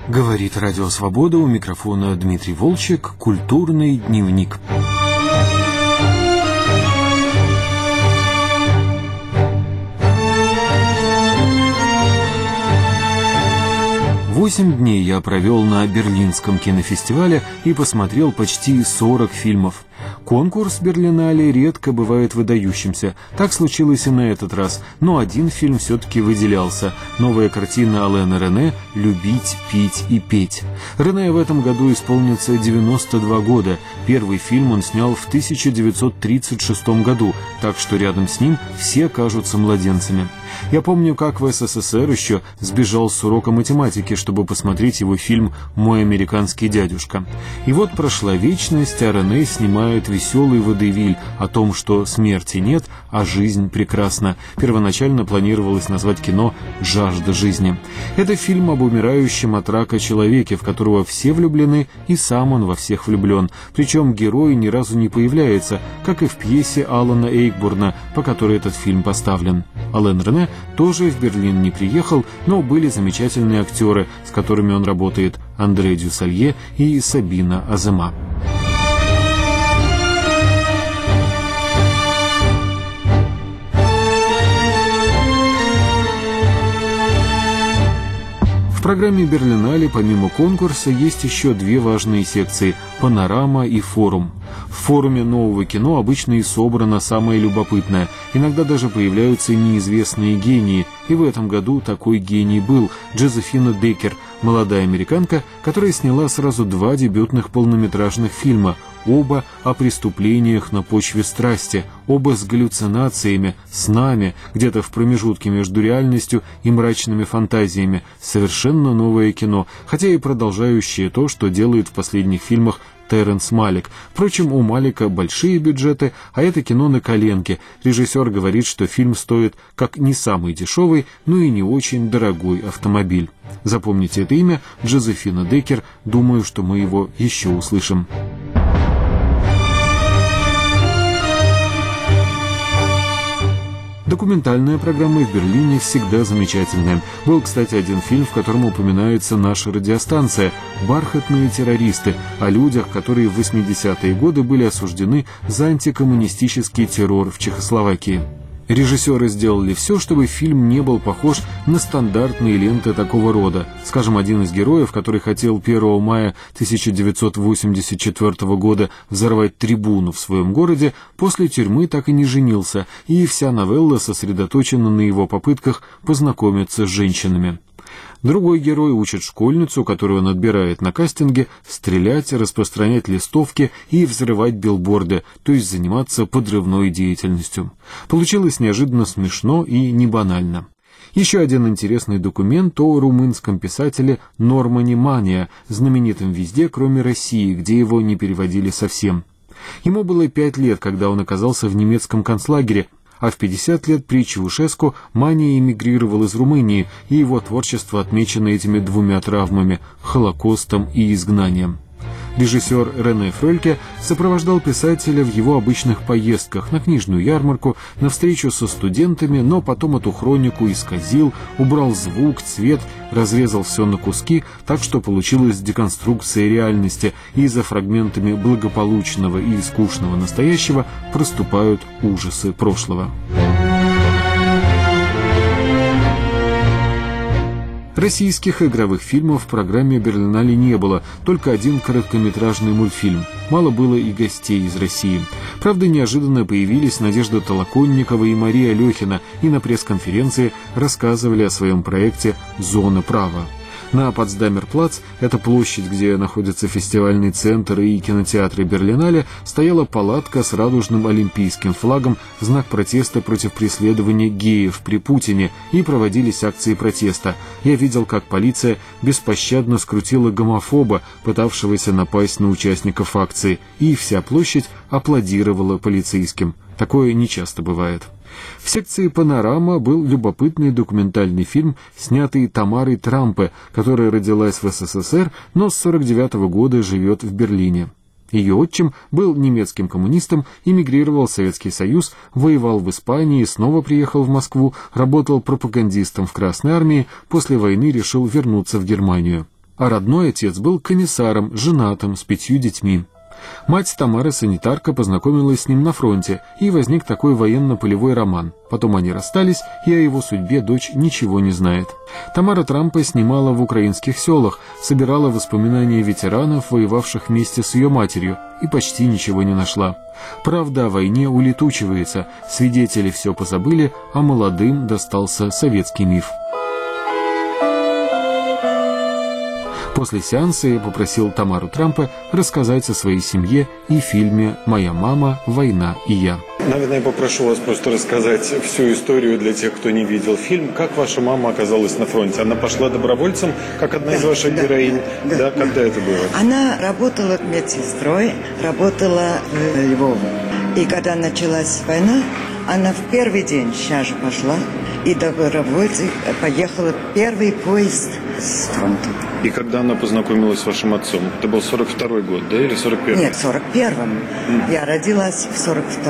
Говорит Радио Свобода, у микрофона Дмитрий Волчек, культурный дневник. Восемь дней я провел на Берлинском кинофестивале и посмотрел почти 40 фильмов. Конкурс Берлинале редко бывает выдающимся. Так случилось и на этот раз. Но один фильм все-таки выделялся. Новая картина Алена Рене «Любить, пить и петь». Рене в этом году исполнится 92 года. Первый фильм он снял в 1936 году, так что рядом с ним все кажутся младенцами. Я помню, как в СССР еще сбежал с урока математики, чтобы посмотреть его фильм «Мой американский дядюшка». И вот прошла вечность, а Рене снимает веселый водевиль о том, что смерти нет, а жизнь прекрасна. Первоначально планировалось назвать кино «Жажда жизни». Это фильм об умирающем от рака человеке, в которого все влюблены, и сам он во всех влюблен. Причем герой ни разу не появляется, как и в пьесе Алана Эйкбурна, по которой этот фильм поставлен. Ален Рене тоже в Берлин не приехал, но были замечательные актеры, с которыми он работает: Андре Дюссалье и Сабина Азема. В программе Берлинале помимо конкурса есть еще две важные секции – «Панорама» и «Форум». В форуме нового кино обычно и собрано самое любопытное. Иногда даже появляются неизвестные гении. И в этом году такой гений был – Джозефина Деккер, молодая американка, которая сняла сразу 2 дебютных полнометражных фильма. Оба о преступлениях на почве страсти, оба с галлюцинациями, снами, где-то в промежутке между реальностью и мрачными фантазиями. Совершенно новое кино, хотя и продолжающее то, что делает в последних фильмах Терренс Малик. Впрочем, у Малика большие бюджеты, а это кино на коленке. Режиссер говорит, что фильм стоит как не самый дешевый, но и не очень дорогой автомобиль. Запомните это имя, Джозефина Деккер. Думаю, что мы его еще услышим. Документальная программа в Берлине всегда замечательная. Был, кстати, один фильм, в котором упоминается наша радиостанция «Бархатные террористы», о людях, которые в 80-е годы были осуждены за антикоммунистический террор в Чехословакии. Режиссеры сделали все, чтобы фильм не был похож на стандартные ленты такого рода. Скажем, один из героев, который хотел 1 мая 1984 года взорвать трибуну в своем городе, после тюрьмы так и не женился, и вся новелла сосредоточена на его попытках познакомиться с женщинами. Другой герой учит школьницу, которую он отбирает на кастинге, стрелять, распространять листовки и взрывать билборды, то есть заниматься подрывной деятельностью. Получилось неожиданно смешно и не банально. Еще один интересный документ о румынском писателе Нормане Мания, знаменитом везде, кроме России, где его не переводили совсем. Ему было 5 лет, когда он оказался в немецком концлагере, а в 50 лет при Чаушеску Мания эмигрировал из Румынии, и его творчество отмечено этими 2 травмами – Холокостом и изгнанием. Режиссер Рене Фрельке сопровождал писателя в его обычных поездках на книжную ярмарку, на встречу со студентами, но потом эту хронику исказил, убрал звук, цвет, разрезал все на куски, так что получилась деконструкция реальности, и за фрагментами благополучного и скучного настоящего проступают ужасы прошлого. Российских игровых фильмов в программе Берлинале не было, только один короткометражный мультфильм. Мало было и гостей из России. Правда, неожиданно появились Надежда Толоконникова и Мария Алехина, и на пресс-конференции рассказывали о своем проекте «Зона права». На Потсдамер-плац, это площадь, где находится фестивальный центр и кинотеатры Берлинале, стояла палатка с радужным олимпийским флагом в знак протеста против преследования геев при Путине, и проводились акции протеста. Я видел, как полиция беспощадно скрутила гомофоба, пытавшегося напасть на участников акции, и вся площадь аплодировала полицейским. Такое нечасто бывает. В секции «Панорама» был любопытный документальный фильм, снятый Тамарой Трампе, которая родилась в СССР, но с 1949 года живет в Берлине. Ее отчим был немецким коммунистом, эмигрировал в Советский Союз, воевал в Испании, снова приехал в Москву, работал пропагандистом в Красной армии, после войны решил вернуться в Германию. а родной отец был комиссаром, женатым, с 5 детьми. Мать Тамары, санитарка, познакомилась с ним на фронте, и возник такой военно-полевой роман. Потом они расстались, и о его судьбе дочь ничего не знает. Тамара Трампа снимала в украинских селах, собирала воспоминания ветеранов, воевавших вместе с ее матерью, и почти ничего не нашла. Правда о войне улетучивается, свидетели все позабыли, а молодым достался советский миф. После сеанса я попросил Тамару Трампа рассказать о своей семье и фильме «Моя мама, война и я». Наверное, я попрошу вас просто рассказать всю историю для тех, кто не видел фильм. Как ваша мама оказалась на фронте? Она пошла добровольцем, как одна из ваших героинь? Да. Когда это было? Она работала медсестрой, работала в Львове. И когда началась война, она в первый день сейчас же пошла и добровольцем поехала первый поезд с фронта. И когда она познакомилась с вашим отцом? Это был 42-й год, да, или 41-й? Нет, в 41-м. Я родилась в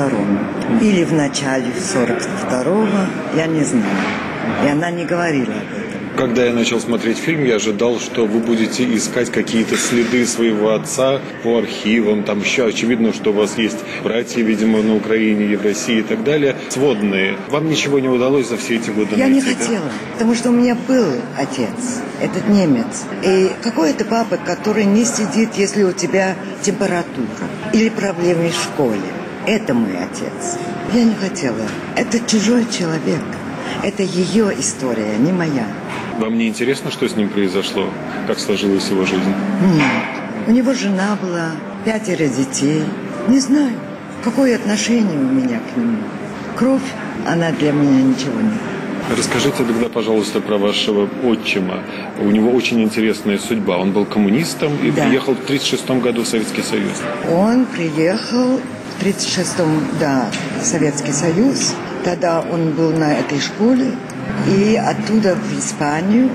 42-м. Или в начале 42-го, я не знаю. И она не говорила об этом. Когда я начал смотреть фильм, я ожидал, что вы будете искать какие-то следы своего отца по архивам. Там еще очевидно, что у вас есть братья, видимо, на Украине и в России и так далее. Сводные. Вам ничего не удалось за все эти годы найти? Я не хотела, потому что у меня был отец, этот немец. И какой-то папа, который не сидит, если у тебя температура или проблемы в школе. Это мой отец. Я не хотела. Это чужой человек. Это ее история, не моя. Вам не интересно, что с ним произошло? Как сложилась его жизнь? Нет. У него жена была, 5 детей. Не знаю, какое отношение у меня к нему. Кровь, она для меня ничего не. Расскажите тогда, пожалуйста, про вашего отчима. У него очень интересная судьба. Он был коммунистом и приехал в 1936 году в Советский Союз. Он приехал в 1936-м, в Советский Союз. Тогда он был на этой школе. И оттуда в Испанию.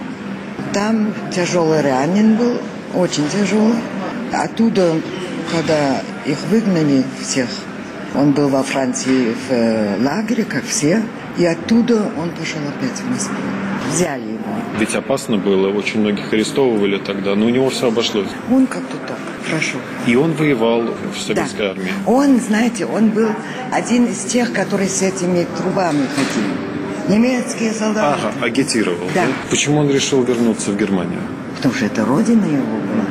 Там тяжелый ранен был, очень тяжелый. Оттуда, когда их выгнали всех, он был во Франции в лагере, как все. И оттуда он пошел опять в Москву. Взяли его. Ведь опасно было, очень многих арестовывали тогда, но у него все обошлось. Он как-то так, хорошо. И он воевал в советской армии. Он, знаете, он был один из тех, которые с этими трубами ходили. Немецкие солдаты. Ага, агитировал. Да. Почему он решил вернуться в Германию? Потому что это родина его была.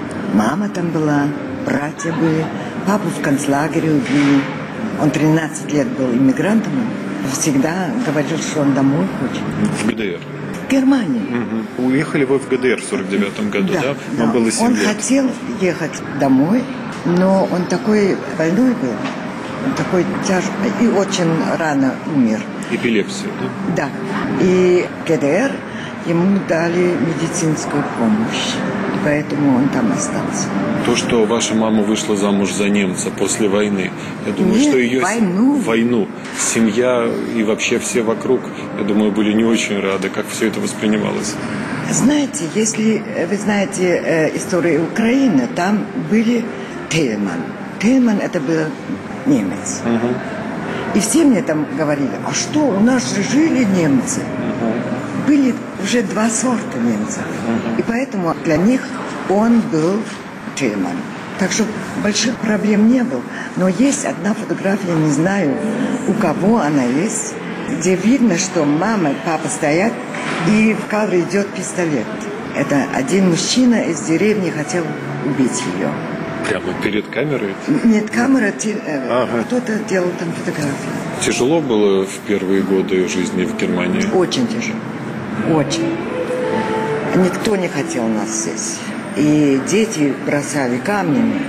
Мама там была, братья были. Папу в концлагере убили. Он 13 лет был иммигрантом. Всегда говорил, что он домой хочет. В ГДР? В Германии. Уехали вы в ГДР в 49-м году, да? Вам было 7 он лет. хотел ехать домой, но он такой больной был. Он такой тяжелый и очень рано умер. Эпилепсия, да? Да. И ГДР ему дали медицинскую помощь. И поэтому он там остался. То, что ваша мама вышла замуж за немца после войны, я думаю, Нет, что ее войну. Семья и вообще все вокруг, я думаю, были не очень рады, как все это воспринималось. Знаете, если вы знаете историю Украины, там были Тельман. Тельман это был немец. И все мне там говорили, а что, у нас же жили немцы. Были уже 2 сорта немцев. И поэтому для них он был Тельман. Так что больших проблем не было. Но есть одна фотография, не знаю, у кого она есть, где видно, что мама и папа стоят, и в кадре идет пистолет. Это один мужчина из деревни хотел убить ее. Прямо перед камерой? Нет, камера, кто-то делал там фотографии. Тяжело было в первые годы жизни в Германии? Очень тяжело. Очень. Никто не хотел нас здесь. И дети бросали камнями.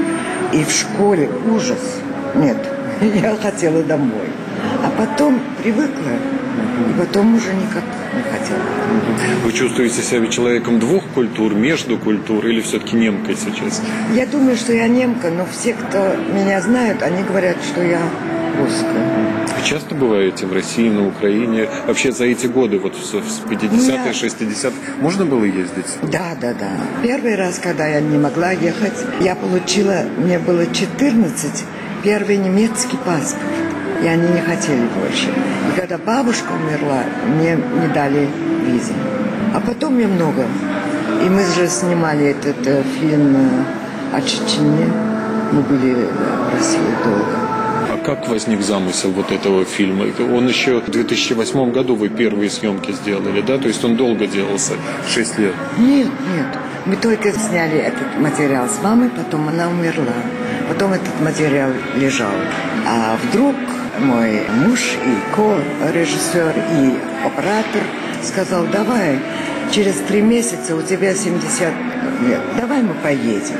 И в школе ужас. Нет, я хотела домой. А потом привыкла. И потом уже никак не хотела. Вы чувствуете себя человеком 2 культур, между культур, или все-таки немкой сейчас? Я думаю, что я немка, но все, кто меня знают, они говорят, что я русская. Вы часто бываете в России, на Украине? Вообще за эти годы, вот в 50-е, 60-е, можно было ездить? Да. Первый раз, когда я не могла ехать, я получила, мне было 14, первый немецкий паспорт. И они не хотели больше. И когда бабушка умерла, мне не дали визы. А потом я много И мы же снимали этот фильм о Чечне. Мы были в России долго. А как возник замысел вот этого фильма? Он еще в 2008 году вы первые съемки сделали, да? То есть он долго делался, 6 лет? Нет. Мы только сняли этот материал с мамой, потом она умерла. Потом этот материал лежал. А вдруг мой муж и ко-режиссер, и оператор сказал: давай, через 3 месяца у тебя 70 лет, давай мы поедем.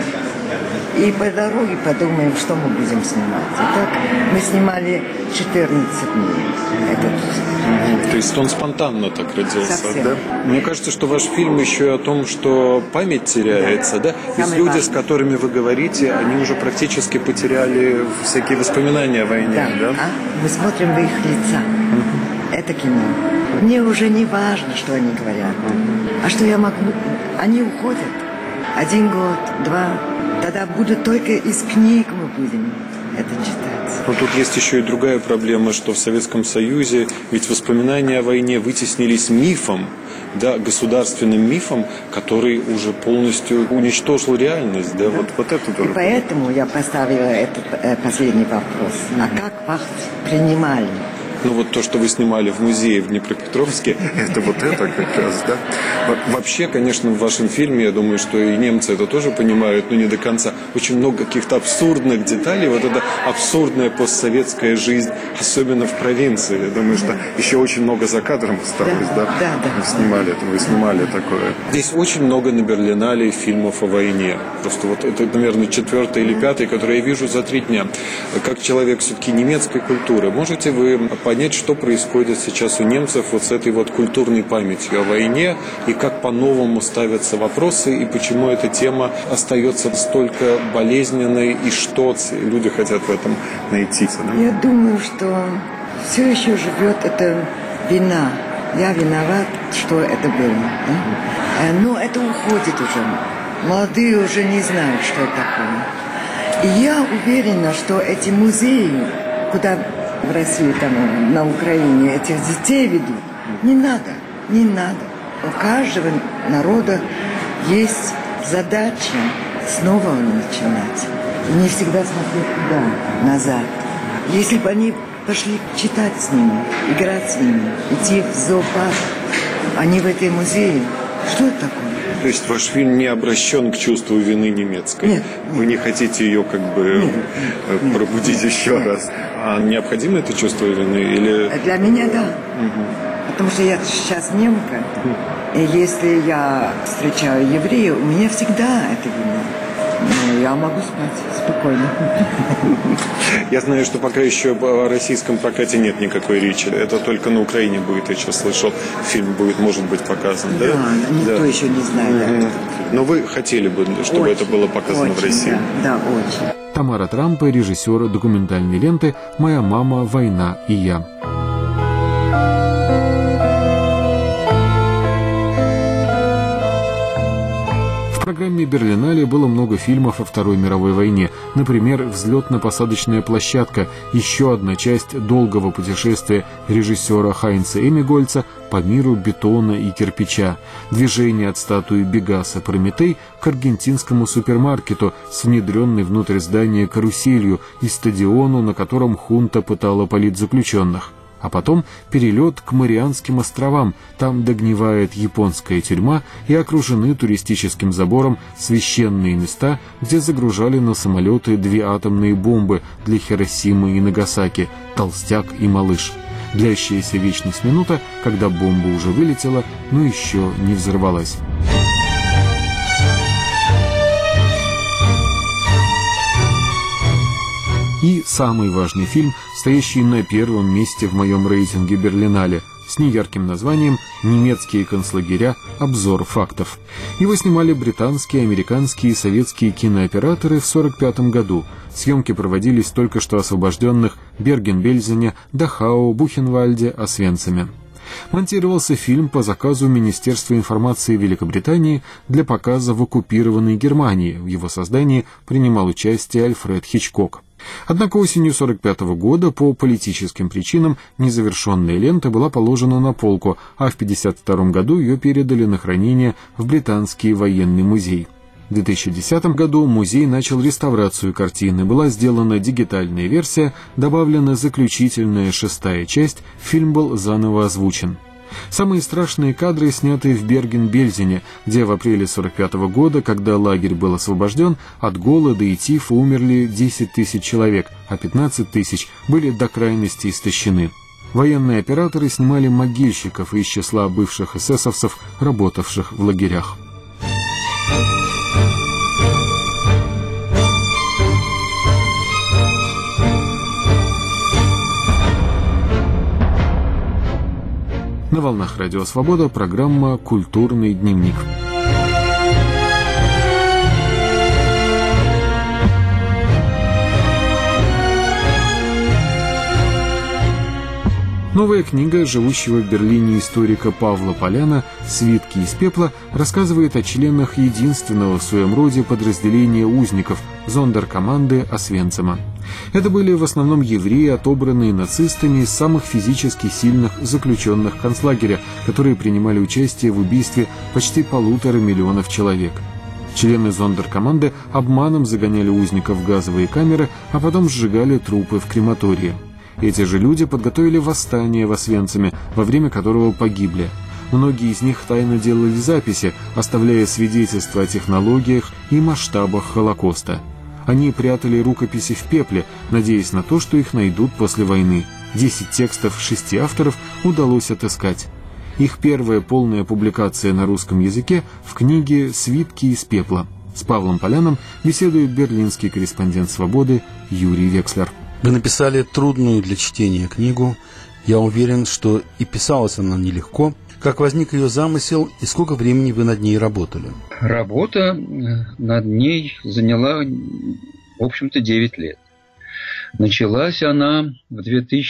И по дороге подумаем, что мы будем снимать. И так мы снимали 14 дней этот. То есть он спонтанно так родился, Совсем. да? Мне кажется, что ваш фильм еще и о том, что память теряется, да? Ведь люди, с которыми вы говорите, они уже практически потеряли всякие воспоминания о войне, да? Мы смотрим в их лица. Это кино. Мне уже не важно, что они говорят. А что я могу? Они уходят. 1 год, 2. Тогда будут только из книг мы будем это читать. Но тут есть еще и другая проблема, что в Советском Союзе ведь воспоминания о войне вытеснились мифом, да, государственным мифом, который уже полностью уничтожил реальность, да, вот это тоже. И поэтому я поставила этот последний вопрос. А как вас принимали? Ну вот то, что вы снимали в музее в Днепропетровске, это вот это как раз, да. Вообще, конечно, в вашем фильме, я думаю, что и немцы это тоже понимают, но не до конца. Очень много каких-то абсурдных деталей. Вот эта абсурдная постсоветская жизнь, особенно в провинции. Я думаю, что еще очень много за кадром осталось, да? Да. Вы снимали такое. Здесь очень много на Берлинале фильмов о войне. Просто вот это, наверное, 4-й или 5-й, который я вижу за 3 дня. Как человек все-таки немецкой культуры, можете вы понять, что происходит сейчас у немцев вот с этой вот культурной памятью о войне, и как по-новому ставятся вопросы, и почему эта тема остается столько болезненной, и что люди хотят в этом найти? Да? Я думаю, что все еще живет эта вина. Я виноват, что это было. Да? Но это уходит уже. Молодые уже не знают, что это такое. И я уверена, что эти музеи, куда в России, там, на Украине этих детей ведут, не надо. У каждого народа есть задача снова начинать. И не всегда смотреть туда, назад. Если бы они пошли читать с ними, играть с ними, идти в зоопарк, они в этой музее, что это такое? То есть ваш фильм не обращен к чувству вины немецкой? Нет. Вы не хотите ее как бы пробудить еще раз? А необходимо это чувство вины? Или... Для меня да. Потому что я сейчас немка. И если я встречаю евреев, у меня всегда это вина. Но я могу спать спокойно. Я знаю, что пока еще о российском прокате нет никакой речи. Это только на Украине будет, я сейчас слышал, фильм будет, может быть, показан. Да, никто еще не знает. Но вы хотели бы, чтобы очень, это было показано в России? Да, очень. Тамара Трампа, режиссер документальной ленты «Моя мама, война и я». В программе Берлинале было много фильмов о Второй мировой войне. Например, «Взлетно-посадочная площадка», еще одна часть долгого путешествия режиссера Хайнца Эмигольца по миру бетона и кирпича. Движение от статуи Бегаса Прометей к аргентинскому супермаркету с внедренной внутрь здания каруселью и стадиону, на котором хунта пытала политзаключенных. А потом перелет к Марианским островам, там догнивает японская тюрьма и окружены туристическим забором священные места, где загружали на самолеты 2 атомные бомбы для Хиросимы и Нагасаки, Толстяк и Малыш. Длящаяся вечность минута, когда бомба уже вылетела, но еще не взорвалась. И самый важный фильм, стоящий на первом месте в моем рейтинге Берлинале, с неярким названием «Немецкие концлагеря. Обзор фактов». Его снимали британские, американские и советские кинооператоры в 1945 году. Съемки проводились в только что освобожденных Берген-Бельзене, Дахау, Бухенвальде, Освенциме. Монтировался фильм по заказу Министерства информации Великобритании для показа в оккупированной Германии. В его создании принимал участие Альфред Хичкок. Однако осенью 1945 года по политическим причинам незавершенная лента была положена на полку, а в 1952 году ее передали на хранение в Британский военный музей. В 2010 году музей начал реставрацию картины, была сделана дигитальная версия, добавлена заключительная 6-я часть, фильм был заново озвучен. Самые страшные кадры сняты в Берген-Бельзене, где в апреле 1945 года, когда лагерь был освобожден, от голода и тифа умерли 10 тысяч человек, а 15 тысяч были до крайности истощены. Военные операторы снимали могильщиков из числа бывших эсэсовцев, работавших в лагерях. На волнах Радио Свобода программа «Культурный дневник». Новая книга живущего в Берлине историка Павла Поляна «Свитки из пепла» рассказывает о членах единственного в своем роде подразделения узников зондеркоманды Освенцима. Это были в основном евреи, отобранные нацистами из самых физически сильных заключенных концлагеря, которые принимали участие в убийстве почти 1,5 миллиона человек. Члены зондеркоманды обманом загоняли узников в газовые камеры, а потом сжигали трупы в крематории. Эти же люди подготовили восстание в Освенциме, во время которого погибли. Многие из них тайно делали записи, оставляя свидетельства о технологиях и масштабах Холокоста. Они прятали рукописи в пепле, надеясь на то, что их найдут после войны. 10 текстов 6 авторов удалось отыскать. Их первая полная публикация на русском языке в книге «Свитки из пепла». С Павлом Поляном беседует берлинский корреспондент «Свободы» Юрий Векслер. Вы написали трудную для чтения книгу. Я уверен, что и писалась она нелегко. Как возник ее замысел и сколько времени вы над ней работали? Работа над ней заняла, в общем-то, 9 лет. Началась она в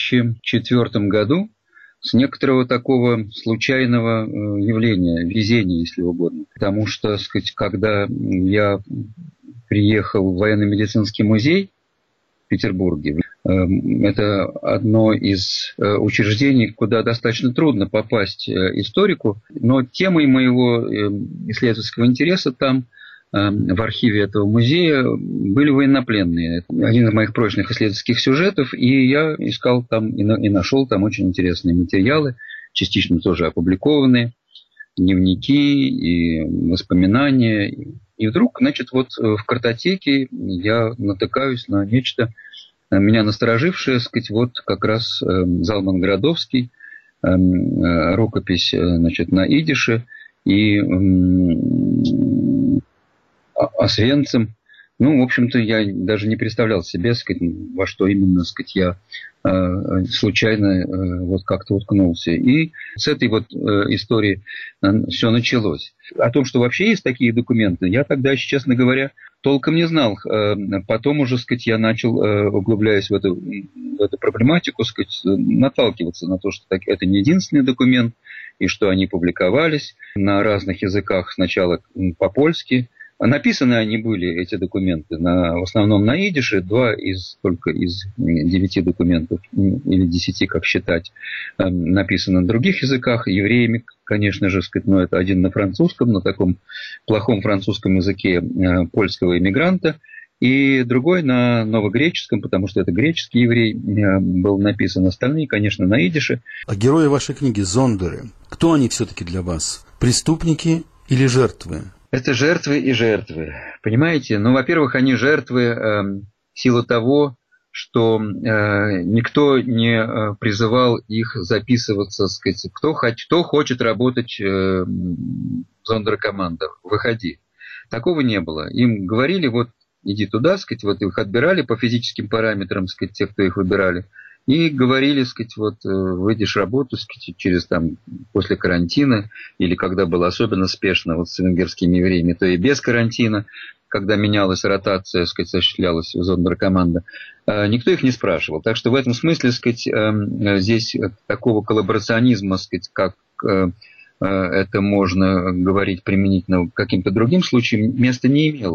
2004 году с некоторого такого случайного явления, везения, если угодно. Потому что, так сказать, когда я приехал в военно-медицинский музей в Петербурге, это одно из учреждений, куда достаточно трудно попасть историку, но темой моего исследовательского интереса там, в архиве этого музея, были военнопленные. Один из моих прочных исследовательских сюжетов, и я искал там и нашел там очень интересные материалы, частично тоже опубликованные, дневники и воспоминания. И вдруг, значит, вот в картотеке я натыкаюсь на нечто, меня насторожившее, сказать, вот как раз Залман Градовский, рукопись, значит, на идише, и Освенцим. Ну, в общем-то, я даже не представлял себе, сказать, во что именно, сказать, я случайно вот как-то уткнулся. И с этой вот истории все началось. О том, что вообще есть такие документы, я тогда, честно говоря, толком не знал. Потом уже, сказать, я начал, углубляясь в эту проблематику, сказать, наталкиваться на то, что это не единственный документ, и что они публиковались на разных языках, сначала по-польски. Написаны они были, эти документы, в основном на идише, только из 9 документов, или 10, как считать, написано на других языках, евреями, конечно же, но это один на французском, на таком плохом французском языке польского иммигранта, и другой на новогреческом, потому что это греческий еврей, был написан, остальные, конечно, на идише. А герои вашей книги «Зондеры», кто они все-таки для вас? Преступники или жертвы? Это жертвы и жертвы. Понимаете? Ну, во-первых, они жертвы в силу того, что никто не призывал их записываться, сказать, кто хочет работать в зондеркомандах, выходи. Такого не было. Им говорили, вот иди туда, сказать, вот их отбирали по физическим параметрам, сказать, те, кто их выбирали. И говорили, сказать, вот выйдешь работу, сказать, через там после карантина, или когда было особенно спешно вот с венгерскими евреями, то и без карантина, когда менялась ротация, сказать, осуществлялась зондеркоманда, никто их не спрашивал. Так что в этом смысле, сказать, здесь такого коллаборационизма, сказать, как это можно говорить применительно к каким-то другим случаям, места не имело.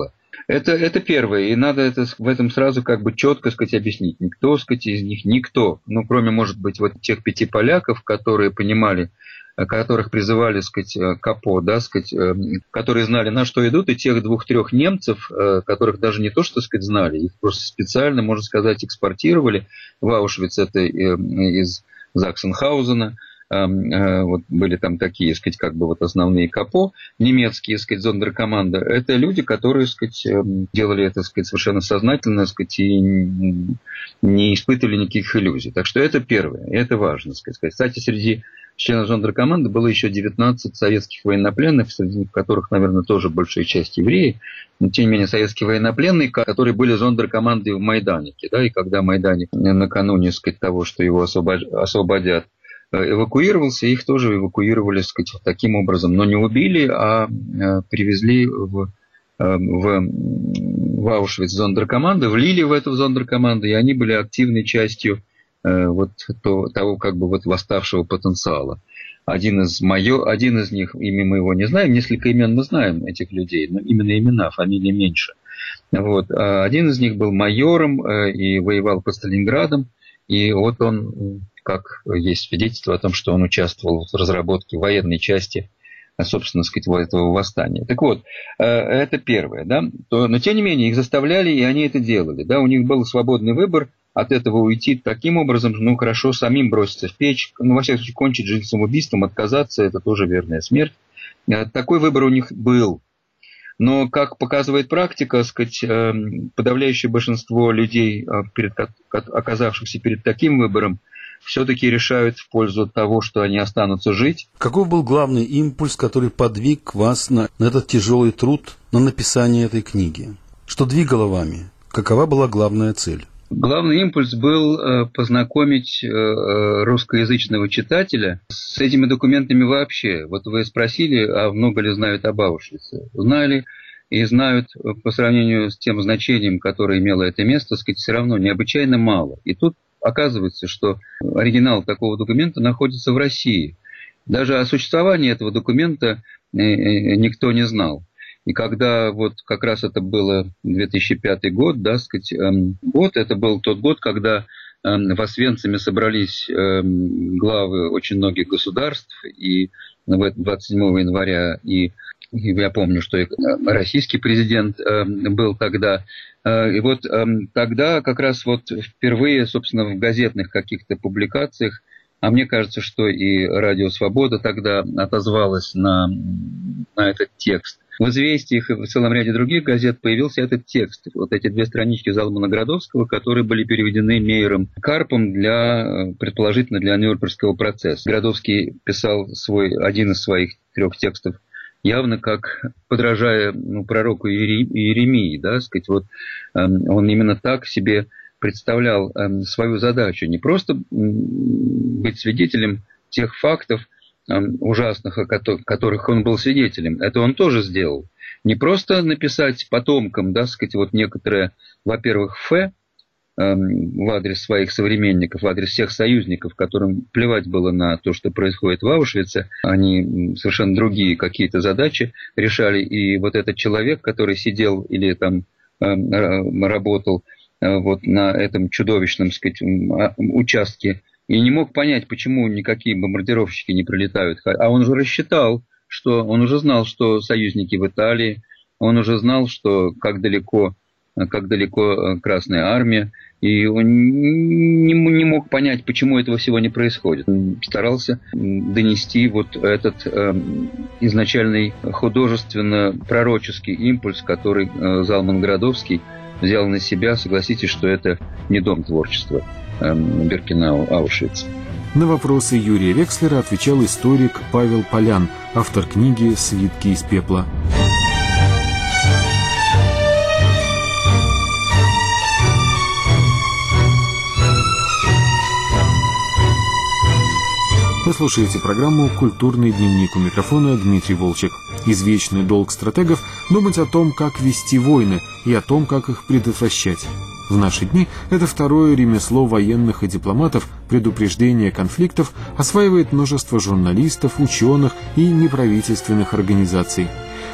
Это первое, и надо это в этом сразу как бы четко, сказать, объяснить. Никто, сказать, из них, никто, ну, кроме, может быть, вот тех 5 поляков, которые понимали, которых призывали, сказать, КАПО, да, сказать, которые знали, на что идут, и тех 2-3 немцев, которых даже не то, что, сказать, знали, их просто специально, можно сказать, экспортировали в Аушвиц, это из Заксенхаузена. Вот были там такие, сказать, как бы вот основные КАПО, немецкие, сказать, зондеркоманда. Это люди, которые, сказать, делали это, сказать, совершенно сознательно, сказать, и не испытывали никаких иллюзий. Так что это первое, и это важно, сказать. Кстати, среди членов зондеркоманды было еще 19 советских военнопленных, среди которых, наверное, тоже большая часть евреи, но тем не менее советские военнопленные, которые были зондеркомандой в Майданике, да, и когда Майданик накануне, сказать, того, что его освободят, эвакуировался, их тоже эвакуировали, сказать, таким образом, но не убили, а привезли в Аушвиц зондеркоманду, влили в эту зондеркоманду, и они были активной частью вот того как бы вот восставшего потенциала. Один из них, имя мы его не знаем, несколько имен мы знаем этих людей, но именно имена, фамилии меньше. Вот. Один из них был майором и воевал под Сталинградом, и вот он, как есть свидетельство о том, что он участвовал в разработке военной части, собственно сказать, этого восстания. Так вот, это первое, да. Но тем не менее их заставляли, и они это делали, да. У них был свободный выбор от этого уйти таким образом, ну хорошо, самим броситься в печь, ну во всяком случае кончить жизнь самоубийством, отказаться, это тоже верная смерть. Такой выбор у них был. Но, как показывает практика, сказать, подавляющее большинство людей, оказавшихся перед таким выбором, все-таки решают в пользу того, что они останутся жить. Каков был главный импульс, который подвиг вас на этот тяжелый труд, на написание этой книги? Что двигало вами? Какова была главная цель? Главный импульс был познакомить русскоязычного читателя с этими документами вообще. Вот вы спросили, а много ли знают об Аушвице? Знали и знают по сравнению с тем значением, которое имело это место, сказать, все равно необычайно мало. И тут оказывается, что оригинал такого документа находится в России. Даже о существовании этого документа никто не знал. И когда вот как раз это было 2005 год, да, сказать, это был тот год, когда в Освенциме собрались главы очень многих государств, и 27 января, и я помню, что и российский президент был тогда. И вот тогда как раз вот впервые, собственно, в газетных каких-то публикациях, а мне кажется, что и Радио Свобода тогда отозвалась на этот текст. В «Известиях» и в целом ряде других газет появился этот текст. Вот эти 2 странички Залмана Градовского, которые были переведены Мейером Карпом предположительно для Нюрнбергского процесса. Градовский писал один из своих 3 текстов явно как подражая пророку Иеремии, да, сказать, вот он именно так себе представлял свою задачу, не просто быть свидетелем тех фактов ужасных, о которых он был свидетелем, это он тоже сделал. Не просто написать потомкам, да, сказать, вот некоторые, во-первых, в адрес своих современников, в адрес всех союзников, которым плевать было на то, что происходит в Аушвице, они совершенно другие какие-то задачи решали, и вот этот человек, который сидел или там работал вот на этом чудовищном, сказать, участке, и не мог понять, почему никакие бомбардировщики не прилетают. А он уже рассчитал, он уже знал, что союзники в Италии, он уже знал, что как далеко Красная Армия, и он не мог понять, почему этого всего не происходит. Он старался донести вот этот изначальный художественно-пророческий импульс, который Залман Градовский взял на себя. Согласитесь, что это не дом творчества Биркенау Аушвиц. На вопросы Юрия Векслера отвечал историк Павел Полян, автор книги «Свитки из пепла». Вы слушаете программу «Культурный дневник», у микрофона Дмитрий Волчек. Извечный долг стратегов – думать о том, как вести войны и о том, как их предотвращать. В наши дни это второе ремесло военных и дипломатов, предупреждение конфликтов, осваивает множество журналистов, ученых и неправительственных организаций.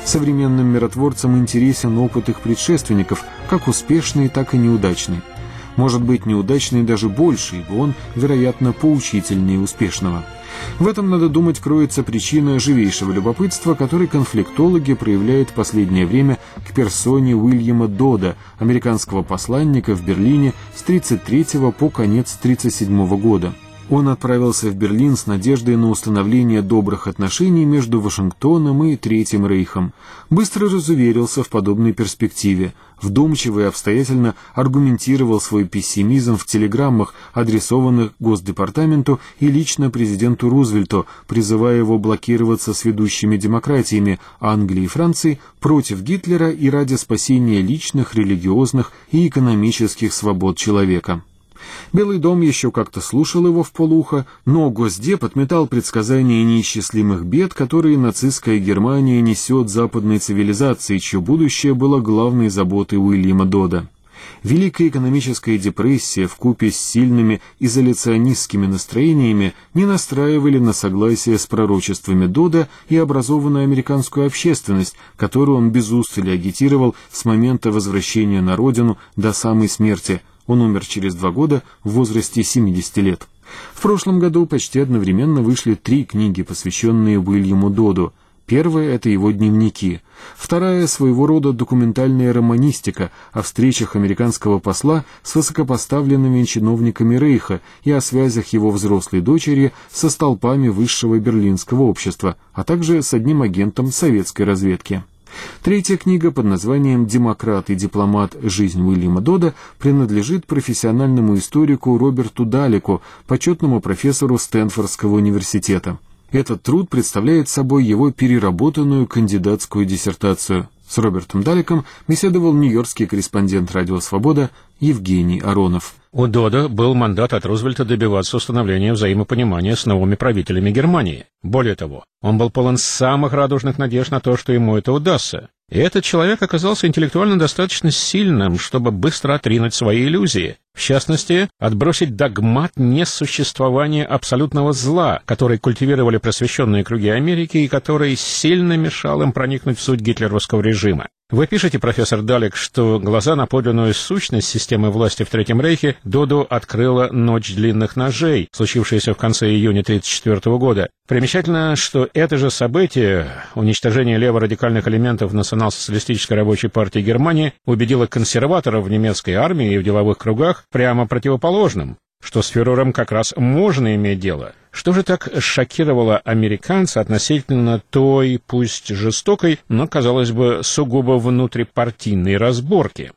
Современным миротворцам интересен опыт их предшественников, как успешный, так и неудачный. Может быть, неудачный даже больше, ибо он, вероятно, поучительнее успешного. В этом, надо думать, кроется причина живейшего любопытства, который конфликтологи проявляют в последнее время к персоне Уильяма Дода, американского посланника в Берлине с 1933 по конец 1937 года. Он отправился в Берлин с надеждой на установление добрых отношений между Вашингтоном и Третьим Рейхом. Быстро разуверился в подобной перспективе. Вдумчиво и обстоятельно аргументировал свой пессимизм в телеграммах, адресованных Госдепартаменту и лично президенту Рузвельту, призывая его блокироваться с ведущими демократиями Англии и Франции против Гитлера и ради спасения личных, религиозных и экономических свобод человека. Белый дом еще как-то слушал его вполуха, но Госдеп отметал предсказания неисчислимых бед, которые нацистская Германия несет западной цивилизации, чье будущее было главной заботой Уильяма Дода. Великая экономическая депрессия вкупе с сильными изоляционистскими настроениями не настраивали на согласие с пророчествами Дода и образованную американскую общественность, которую он без устали агитировал с момента возвращения на родину до самой смерти. Он умер через 2 года в возрасте 70 лет. В прошлом году почти одновременно вышли 3 книги, посвященные Уильяму Доду. Первая — это его дневники. Вторая — своего рода документальная романистика о встречах американского посла с высокопоставленными чиновниками Рейха и о связях его взрослой дочери со столпами высшего берлинского общества, а также с одним агентом советской разведки. Третья книга под названием «Демократ и дипломат. Жизнь Уильяма Дода» принадлежит профессиональному историку Роберту Далеку, почетному профессору Стэнфордского университета. Этот труд представляет собой его переработанную кандидатскую диссертацию. С Робертом Далеком беседовал нью-йоркский корреспондент «Радио Свобода» Евгений Аронов. У Дода был мандат от Рузвельта добиваться установления взаимопонимания с новыми правителями Германии. Более того, он был полон самых радужных надежд на то, что ему это удастся. И этот человек оказался интеллектуально достаточно сильным, чтобы быстро отринуть свои иллюзии. В частности, отбросить догмат несуществования абсолютного зла, который культивировали просвещенные круги Америки и который сильно мешал им проникнуть в суть гитлеровского режима. Вы пишете, профессор Далек, что глаза на подлинную сущность системы власти в Третьем Рейхе Доду открыла «Ночь длинных ножей», случившаяся в конце июня 1934 года. Примечательно, что это же событие, уничтожение леворадикальных элементов Национал-социалистической рабочей партии Германии, убедило консерваторов в немецкой армии и в деловых кругах прямо противоположным, что с фюрером как раз можно иметь дело. Что же так шокировало американца относительно той, пусть жестокой, но, казалось бы, сугубо внутрипартийной разборки?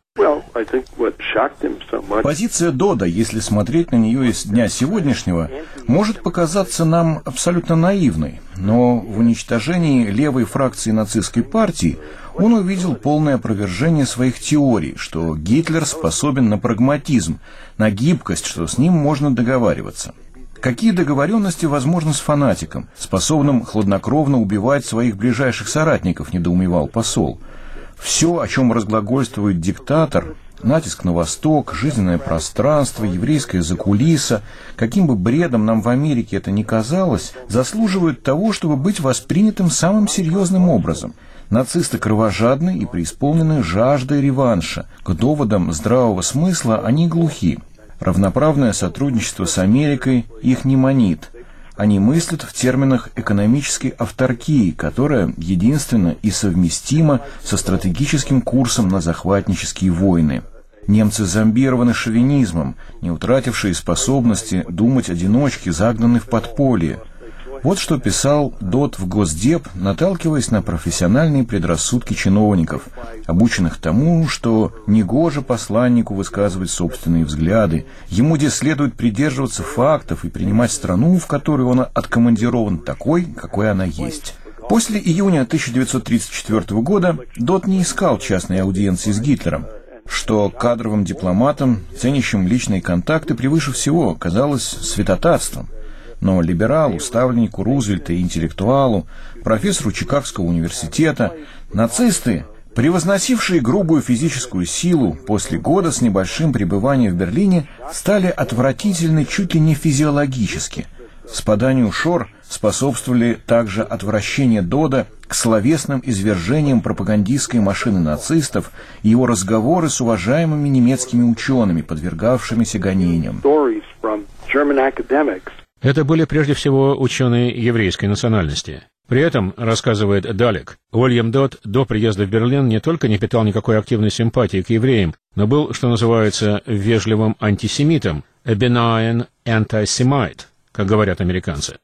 Позиция Дода, если смотреть на нее из дня сегодняшнего, может показаться нам абсолютно наивной, но в уничтожении левой фракции нацистской партии он увидел полное опровержение своих теорий, что Гитлер способен на прагматизм, на гибкость, что с ним можно договариваться. Какие договоренности возможны с фанатиком, способным хладнокровно убивать своих ближайших соратников, недоумевал посол. Все, о чем разглагольствует диктатор, натиск на восток, жизненное пространство, еврейская закулиса, каким бы бредом нам в Америке это ни казалось, заслуживают того, чтобы быть воспринятым самым серьезным образом. Нацисты кровожадны и преисполнены жаждой реванша. К доводам здравого смысла они глухи. Равноправное сотрудничество с Америкой их не манит. Они мыслят в терминах экономической автаркии, которая единственна и совместима со стратегическим курсом на захватнические войны. Немцы зомбированы шовинизмом, не утратившие способности думать одиночки, загнаны в подполье. Вот что писал Дод в Госдеп, наталкиваясь на профессиональные предрассудки чиновников, обученных тому, что негоже посланнику высказывать собственные взгляды, ему где следует придерживаться фактов и принимать страну, в которой он откомандирован, такой, какой она есть. После июня 1934 года Дод не искал частной аудиенции с Гитлером, что кадровым дипломатам, ценящим личные контакты превыше всего, казалось святотатством. Но либералу, ставленнику Рузвельта и интеллектуалу, профессору Чикагского университета, нацисты, превозносившие грубую физическую силу, после года с небольшим пребывания в Берлине, стали отвратительны чуть ли не физиологически. Спаданию Шор способствовали также отвращение Дода к словесным извержениям пропагандистской машины нацистов и его разговоры с уважаемыми немецкими учеными, подвергавшимися гонениям. Это были прежде всего ученые еврейской национальности. При этом, рассказывает Далек, Уильям Дод до приезда в Берлин не только не питал никакой активной симпатии к евреям, но был, что называется, вежливым антисемитом, a benign anti-semite, как говорят американцы.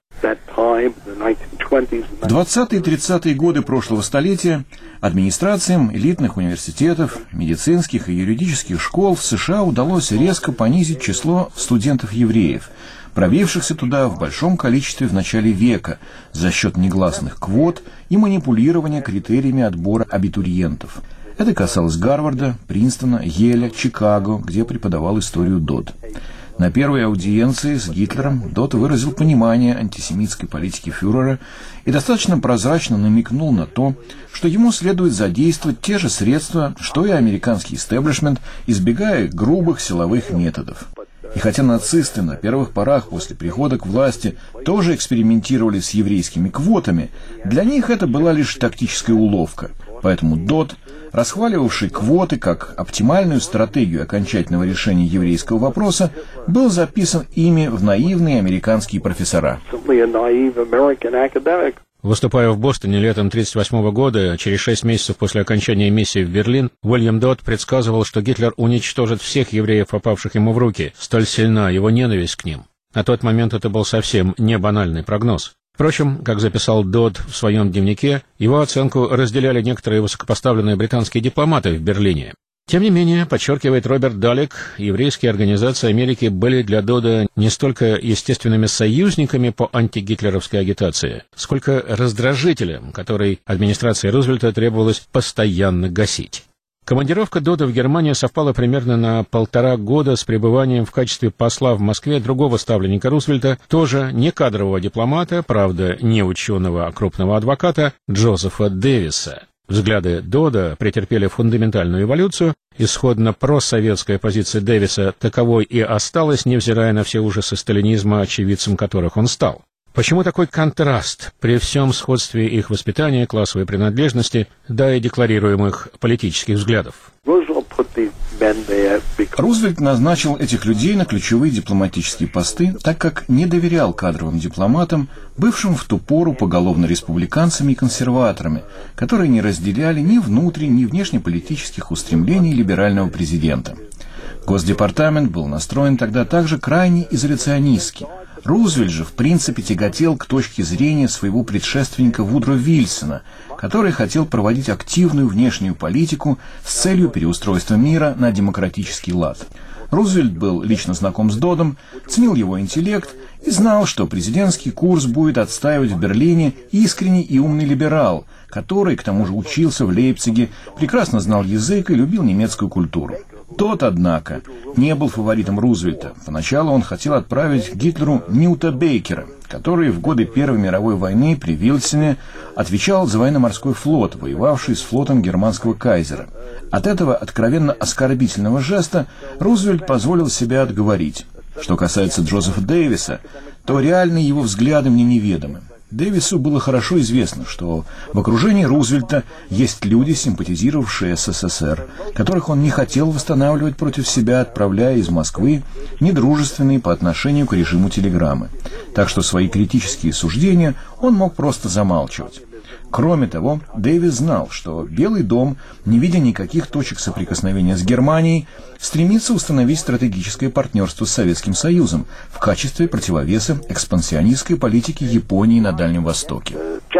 В 20-е и 30-е годы прошлого столетия администрациям элитных университетов, медицинских и юридических школ в США удалось резко понизить число студентов-евреев, пробившихся туда в большом количестве в начале века за счет негласных квот и манипулирования критериями отбора абитуриентов. Это касалось Гарварда, Принстона, Йеля, Чикаго, где преподавал историю Дод. На первой аудиенции с Гитлером Дод выразил понимание антисемитской политики фюрера и достаточно прозрачно намекнул на то, что ему следует задействовать те же средства, что и американский истеблишмент, избегая грубых силовых методов. И хотя нацисты на первых порах после прихода к власти тоже экспериментировали с еврейскими квотами, для них это была лишь тактическая уловка. Поэтому Дод, расхваливавший квоты как оптимальную стратегию окончательного решения еврейского вопроса, был записан ими в наивные американские профессора. Выступая в Бостоне летом 1938 года, через 6 месяцев после окончания миссии в Берлин, Уильям Дод предсказывал, что Гитлер уничтожит всех евреев, попавших ему в руки. Столь сильна его ненависть к ним. На тот момент это был совсем не банальный прогноз. Впрочем, как записал Дод в своем дневнике, его оценку разделяли некоторые высокопоставленные британские дипломаты в Берлине. Тем не менее, подчеркивает Роберт Далек, еврейские организации Америки были для Дода не столько естественными союзниками по антигитлеровской агитации, сколько раздражителем, который администрации Рузвельта требовалось постоянно гасить. Командировка Дода в Германию совпала примерно на 1,5 года с пребыванием в качестве посла в Москве другого ставленника Рузвельта, тоже не кадрового дипломата, правда, не ученого, а крупного адвоката, Джозефа Дэвиса. Взгляды Дода претерпели фундаментальную эволюцию, исходно просоветская позиция Дэвиса таковой и осталась, невзирая на все ужасы сталинизма, очевидцем которых он стал. Почему такой контраст при всем сходстве их воспитания, классовой принадлежности, да и декларируемых политических взглядов? Рузвельт назначил этих людей на ключевые дипломатические посты, так как не доверял кадровым дипломатам, бывшим в ту пору поголовно республиканцами и консерваторами, которые не разделяли ни внутренних, ни внешнеполитических устремлений либерального президента. Госдепартамент был настроен тогда также крайне изоляционистски. Рузвельт же в принципе тяготел к точке зрения своего предшественника Вудро Вильсона, который хотел проводить активную внешнюю политику с целью переустройства мира на демократический лад. Рузвельт был лично знаком с Додом, ценил его интеллект и знал, что президентский курс будет отстаивать в Берлине искренний и умный либерал, который, к тому же, учился в Лейпциге, прекрасно знал язык и любил немецкую культуру. Дод, однако, не был фаворитом Рузвельта. Поначалу он хотел отправить к Гитлеру Ньюта Бейкера, который в годы Первой мировой войны при Вильсоне отвечал за военно-морской флот, воевавший с флотом германского кайзера. От этого откровенно оскорбительного жеста Рузвельт позволил себя отговорить. Что касается Джозефа Дэвиса, то реальные его взгляды мне неведомы. Дэвису было хорошо известно, что в окружении Рузвельта есть люди, симпатизировавшие СССР, которых он не хотел восстанавливать против себя, отправляя из Москвы недружественные по отношению к режиму телеграммы. Так что свои критические суждения он мог просто замалчивать. Кроме того, Дэвис знал, что Белый дом, не видя никаких точек соприкосновения с Германией, стремится установить стратегическое партнерство с Советским Союзом в качестве противовеса экспансионистской политике Японии на Дальнем Востоке.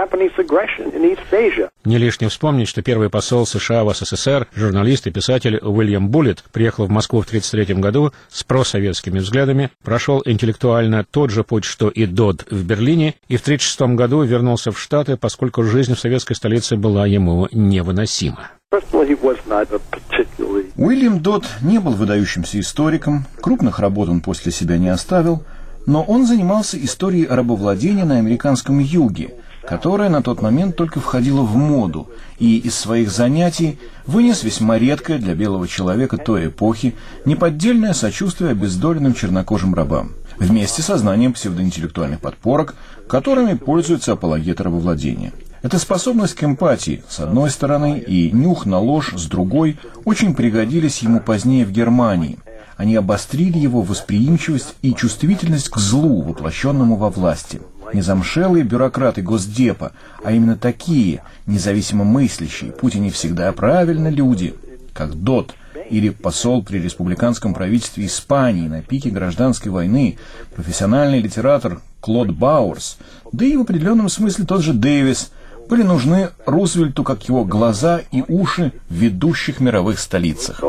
Не лишне вспомнить, что первый посол США в СССР, журналист и писатель Уильям Буллит, приехал в Москву в 1933 году с просоветскими взглядами, прошел интеллектуально тот же путь, что и Дод в Берлине, и в 1936 году вернулся в Штаты, поскольку жизнь в советской столице была ему невыносима. Уильям Дод не был выдающимся историком, крупных работ он после себя не оставил, но он занимался историей рабовладения на американском юге, которая на тот момент только входила в моду, и из своих занятий вынес весьма редкое для белого человека той эпохи неподдельное сочувствие обездоленным чернокожим рабам. вместе со знанием псевдоинтеллектуальных подпорок, которыми пользуются апологеты рабовладения. Эта способность к эмпатии, с одной стороны, и нюх на ложь, с другой, очень пригодились ему позднее в Германии. Они обострили его восприимчивость и чувствительность к злу, воплощенному во власти. Не замшелые бюрократы Госдепа, а именно такие, независимо мыслящие, пусть и не всегда правильно люди, как Дот или посол при республиканском правительстве Испании на пике гражданской войны, профессиональный литератор Клод Бауэрс, да и в определенном смысле тот же Дэвис, были нужны Рузвельту как его глаза и уши в ведущих мировых столицах.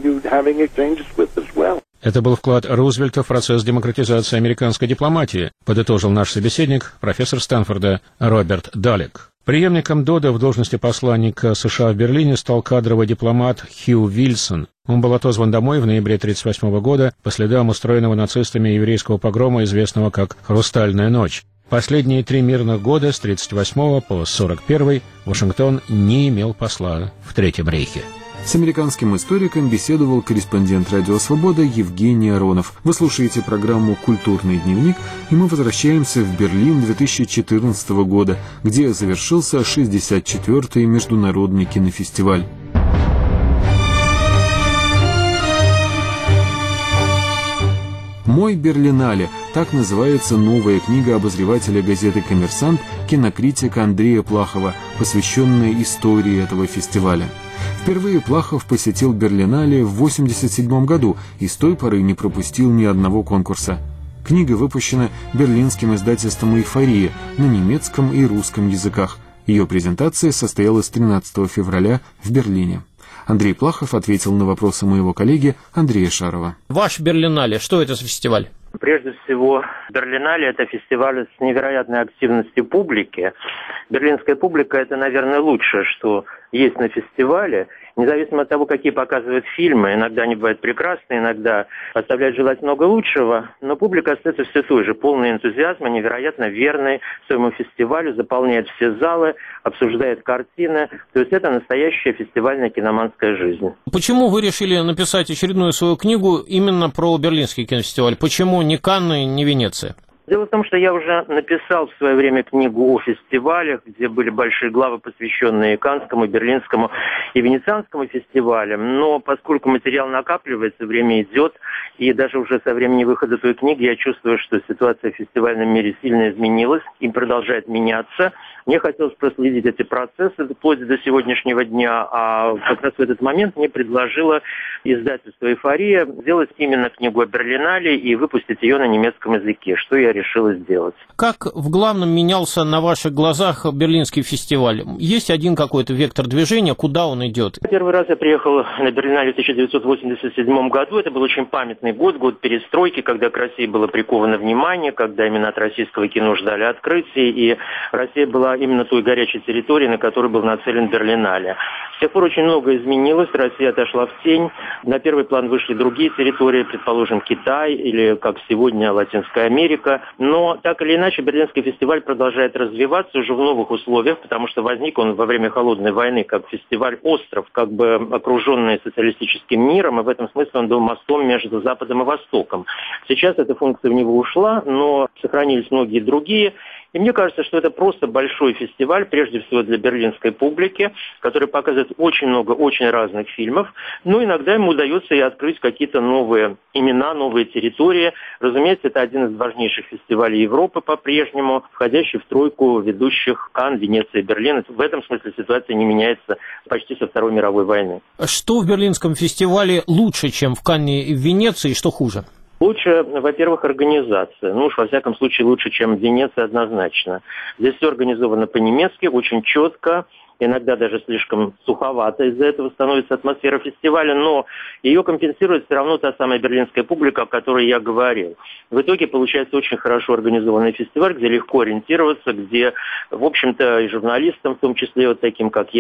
Это был вклад Рузвельта в процесс демократизации американской дипломатии, подытожил наш собеседник, профессор Стэнфорда Роберт Далек. Преемником Дода в должности посланника США в Берлине стал кадровый дипломат Хью Вильсон. Он был отозван домой в ноябре 1938 года по следам устроенного нацистами еврейского погрома, известного как «Хрустальная ночь». Последние 3 мирных года, с 1938 по 1941, Вашингтон не имел посла в Третьем рейхе. С американским историком беседовал корреспондент «Радио Свобода» Евгений Аронов. Вы слушаете программу «Культурный дневник», и мы возвращаемся в Берлин 2014 года, где завершился 64-й международный кинофестиваль. «Мой Берлинале» – так называется новая книга обозревателя газеты «Коммерсант», кинокритика Андрея Плахова, посвященная истории этого фестиваля. Впервые Плахов посетил Берлинале в 1987 году и с той поры не пропустил ни одного конкурса. Книга выпущена берлинским издательством «Эйфория» на немецком и русском языках. Ее презентация состоялась 13 февраля в Берлине. Андрей Плахов ответил на вопросы моего коллеги Андрея Шарова. Ваш Берлинале, что это за фестиваль? Прежде всего, Берлинале – это фестиваль с невероятной активностью публики. Берлинская публика – это, наверное, лучшее, что есть на фестивале. Независимо от того, какие показывают фильмы, иногда они бывают прекрасные, иногда оставляют желать много лучшего, но публика остается все той же, полная энтузиазма, невероятно верной своему фестивалю, заполняет все залы, обсуждает картины. То есть это настоящая фестивальная киноманская жизнь. Почему вы решили написать очередную свою книгу именно про Берлинский кинофестиваль? Почему не Канны, не Венеция? Дело в том, что я уже написал в свое время книгу о фестивалях, где были большие главы, посвященные Каннскому, Берлинскому и Венецианскому фестивалям. Но поскольку материал накапливается, время идет, и даже уже со времени выхода той книги я чувствую, что ситуация в фестивальном мире сильно изменилась и продолжает меняться. Мне хотелось проследить эти процессы вплоть до сегодняшнего дня, а как раз в этот момент мне предложило издательство «Эйфория» сделать именно книгу о Берлинале и выпустить ее на немецком языке, что я решила сделать. Как в главном менялся на ваших глазах Берлинский фестиваль? Есть один какой-то вектор движения, куда он идет? Первый раз я приехал на Берлинале в 1987 году. Это был очень памятный год, год перестройки, когда к России было приковано внимание, когда именно от российского кино ждали открытий, и Россия была именно той горячей территорией, на которую был нацелен Берлинале. С тех пор очень многое изменилось, Россия отошла в тень. На первый план вышли другие территории, предположим, Китай или, как сегодня, Латинская Америка. Но, так или иначе, Берлинский фестиваль продолжает развиваться уже в новых условиях, потому что возник он во время Холодной войны как фестиваль-остров, как бы окруженный социалистическим миром, и в этом смысле он был мостом между Западом и Востоком. Сейчас эта функция в него ушла, но сохранились многие другие. И мне кажется, что это просто большой фестиваль, прежде всего для берлинской публики, который показывает очень много очень разных фильмов. Но иногда ему удается и открыть какие-то новые имена, новые территории. Разумеется, это один из важнейших фестивалей Европы по-прежнему, входящий в тройку ведущих Канн, Венеция и Берлин. В этом смысле ситуация не меняется почти со Второй мировой войны. Что в Берлинском фестивале лучше, чем в Канне и в Венеции, и что хуже? Лучше, во-первых, организация. Ну уж, во всяком случае, лучше, чем в Венеции однозначно. Здесь все организовано по-немецки, очень четко. Иногда даже слишком суховато из-за этого становится атмосфера фестиваля, но ее компенсирует все равно та самая берлинская публика, о которой я говорил. В итоге получается очень хорошо организованный фестиваль, где легко ориентироваться, где, в общем-то, и журналистам, в том числе вот таким, как я,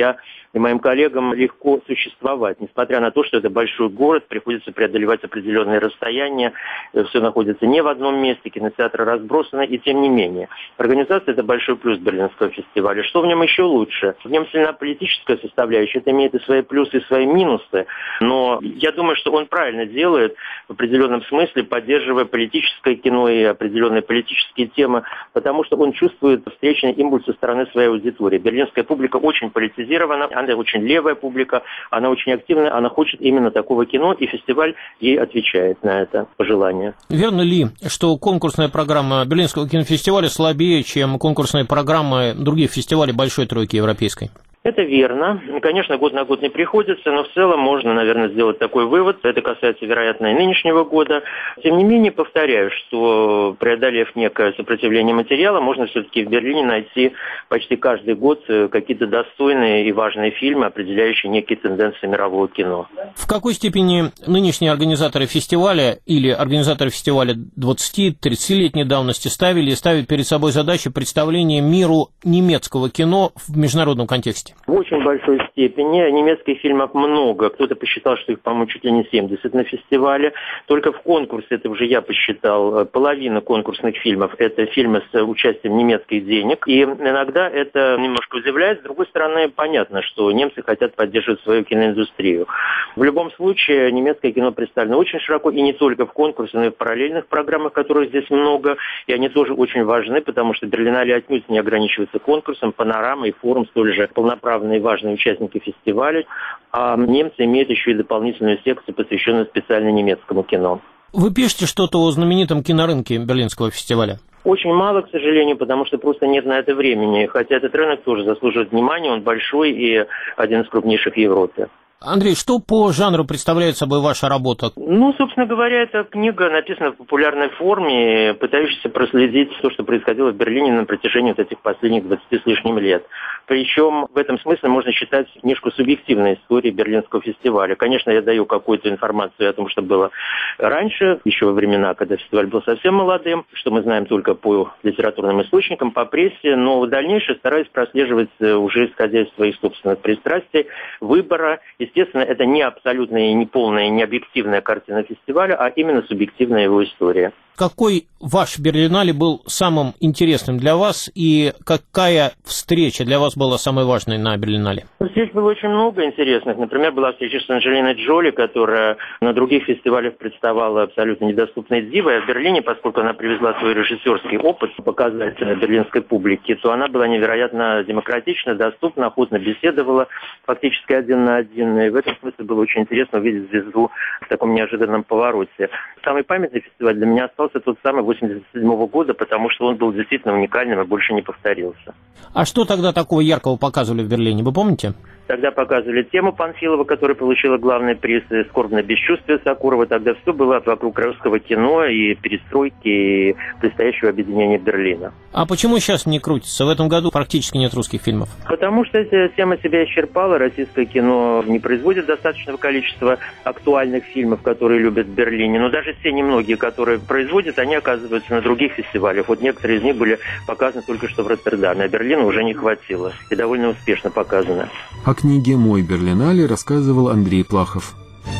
и моим коллегам легко существовать, несмотря на то, что это большой город, приходится преодолевать определенные расстояния, все находится не в одном месте, кинотеатры разбросаны, и тем не менее. Организация – это большой плюс Берлинского фестиваля. Что в нем еще лучше? В нем сильна политическая составляющая, это имеет и свои плюсы, и свои минусы, но я думаю, что он правильно делает в определенном смысле, поддерживая политическое кино и определенные политические темы, потому что он чувствует встречный импульс со стороны своей аудитории. Берлинская публика очень политизирована, она очень левая публика, она очень активная, она хочет именно такого кино, и фестиваль ей отвечает на это пожелание. Верно ли, что конкурсная программа Берлинского кинофестиваля слабее, чем конкурсные программы других фестивалей Большой Тройки Европейской? Это верно. Конечно, год на год не приходится, но в целом можно, наверное, сделать такой вывод. Это касается, вероятно, и нынешнего года. Тем не менее, повторяю, что преодолев некое сопротивление материала, можно все-таки в Берлине найти почти каждый год какие-то достойные и важные фильмы, определяющие некие тенденции мирового кино. В какой степени нынешние организаторы фестиваля или организаторы фестиваля 20-30-летней давности ставили и ставят перед собой задачу представления миру немецкого кино в международном контексте? В очень большой степени. Немецких фильмов много. Кто-то посчитал, что их, по-моему, чуть ли не 70 на фестивале. Только в конкурсе, это уже я посчитал, половина конкурсных фильмов – это фильмы с участием немецких денег. И иногда это немножко удивляет. С другой стороны, понятно, что немцы хотят поддерживать свою киноиндустрию. В любом случае, немецкое кино представлено очень широко, и не только в конкурсе, но и в параллельных программах, которых здесь много. И они тоже очень важны, потому что Берлинале отнюдь не ограничивается конкурсом. Панорама и форум столь же полноправные и важные участники фестиваля, а немцы имеют еще и дополнительную секцию, посвященную специально немецкому кино. Вы пишете что-то о знаменитом кинорынке Берлинского фестиваля? Очень мало, к сожалению, потому что просто нет на это времени. Хотя этот рынок тоже заслуживает внимания, он большой и один из крупнейших в Европе. Андрей, что по жанру представляет собой ваша работа? Собственно говоря, эта книга написана в популярной форме, пытающаяся проследить то, что происходило в Берлине на протяжении этих последних 20 с лишним лет. Причем в этом смысле можно считать книжку субъективной истории Берлинского фестиваля. Конечно, я даю какую-то информацию о том, что было раньше, еще во времена, когда фестиваль был совсем молодым, что мы знаем только по литературным источникам, по прессе, но в дальнейшем стараюсь прослеживать, уже исходя из своих собственных пристрастий, выбора. Естественно, это не абсолютная, не полная, не объективная картина фестиваля, а именно субъективная его история. Какой ваш Берлинале был самым интересным для вас, и какая встреча для вас была самой важной на Берлинале? Здесь было очень много интересных. Например, была встреча с Анджелиной Джоли, которая на других фестивалях представала абсолютно недоступной дивой. А в Берлине, поскольку она привезла свой режиссерский опыт показать берлинской публике, то она была невероятно демократична, доступна, охотно беседовала, фактически один на один. И в этом смысле было очень интересно увидеть звезду в таком неожиданном повороте. Самый памятный фестиваль для меня остался тот самый 1987 года, потому что он был действительно уникальным и больше не повторился. А что тогда такого яркого показывали в Берлине, вы помните? Тогда показывали тему Панфилова, которая получила главный приз, и «Скорбное бесчувствие» Сакурова. Тогда все было вокруг русского кино и перестройки, и предстоящего объединения Берлина. А почему сейчас не крутится? В этом году практически нет русских фильмов. Потому что эта тема себя исчерпала. Российское кино не производит достаточного количества актуальных фильмов, которые любят в Берлине. Но даже те немногие, которые производят, они оказываются на других фестивалях. Вот некоторые из них были показаны только что в Роттердаме, а Берлина уже не хватило. И довольно успешно показаны. О книге «Мой Берлинале» рассказывал Андрей Плахов.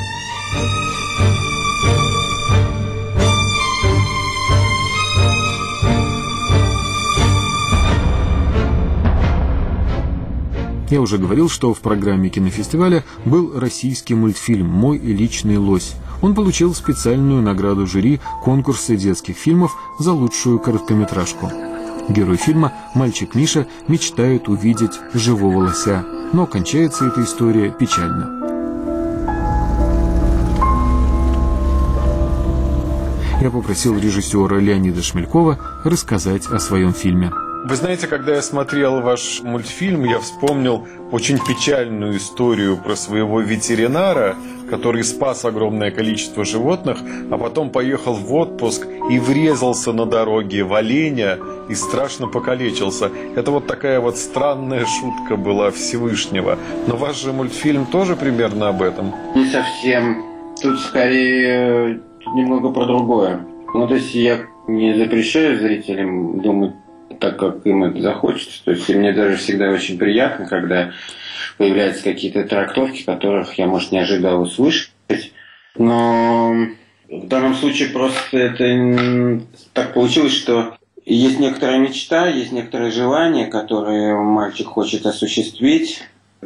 Я уже говорил, что в программе кинофестиваля был российский мультфильм «Мой личный лось». Он получил специальную награду жюри конкурса детских фильмов за лучшую короткометражку. Герой фильма, мальчик Миша, мечтает увидеть живого лося, но кончается эта история печально. Я попросил режиссера Леонида Шмелькова рассказать о своем фильме. Вы знаете, когда я смотрел ваш мультфильм, я вспомнил очень печальную историю про своего ветеринара, который спас огромное количество животных, а потом поехал в отпуск и врезался на дороге в оленя и страшно покалечился. Это вот такая вот странная шутка была Всевышнего. Но ваш же мультфильм тоже примерно об этом? Не совсем. Тут скорее немного про другое. То есть я не запрещаю зрителям думать так, как им это захочется. То есть мне даже всегда очень приятно, когда появляются какие-то трактовки, которых я, может, не ожидал услышать. Но в данном случае просто это так получилось, что есть некоторая мечта, есть некоторые желания, которые мальчик хочет осуществить.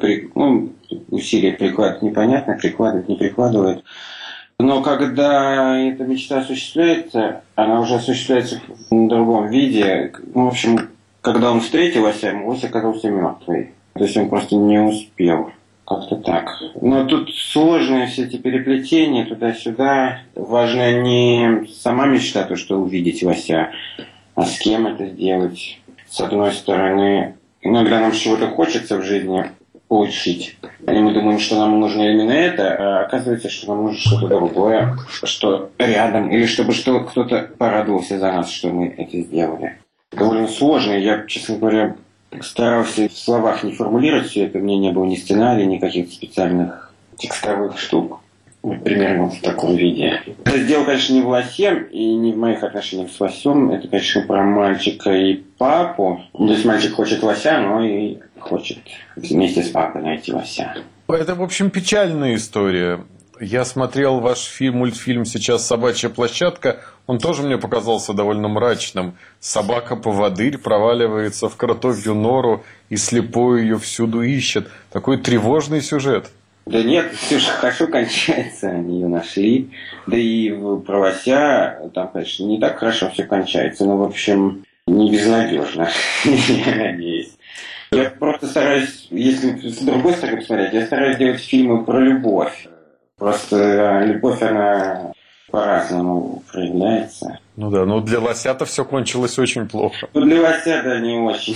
Усилия прикладывать непонятно, прикладывать не прикладывает. Но когда эта мечта осуществляется, она уже осуществляется в другом виде. В общем, когда он встретил Ося, Ось оказался мертвый. То есть он просто не успел. Как-то так. Но тут сложные все эти переплетения туда-сюда. Важно не сама мечта, то, что увидеть Ося, а с кем это сделать. С одной стороны, иногда нам чего-то хочется в жизни получить. И мы думаем, что нам нужно именно это, а оказывается, что нам нужно что-то другое, что рядом, или чтобы кто-то порадовался за нас, что мы это сделали. Довольно сложно. Я, честно говоря, старался в словах не формулировать все это. Мне не было ни сценария, ни каких-то специальных текстовых штук. Примерно в таком виде. Это дело, конечно, не в Лосе и не в моих отношениях с Лосем. Это, конечно, про мальчика и папу. То есть мальчик хочет Лося, но и хочет вместе с папой найти Лося. Это, в общем, печальная история. Я смотрел ваш мультфильм сейчас «Собачья площадка». Он тоже мне показался довольно мрачным. Собака-поводырь проваливается в кротовью нору и слепой ее всюду ищет. Такой тревожный сюжет. Да нет, все же хорошо кончается, они ее нашли. Да и про Лося там, конечно, не так хорошо все кончается, но, в общем, не безнадежно, я надеюсь. Я просто стараюсь, если с другой стороны посмотреть, я стараюсь делать фильмы про любовь. Просто любовь, она по-разному проявляется. Ну да, но для Лося-то все кончилось очень плохо. Ну, для Лося, да, не очень.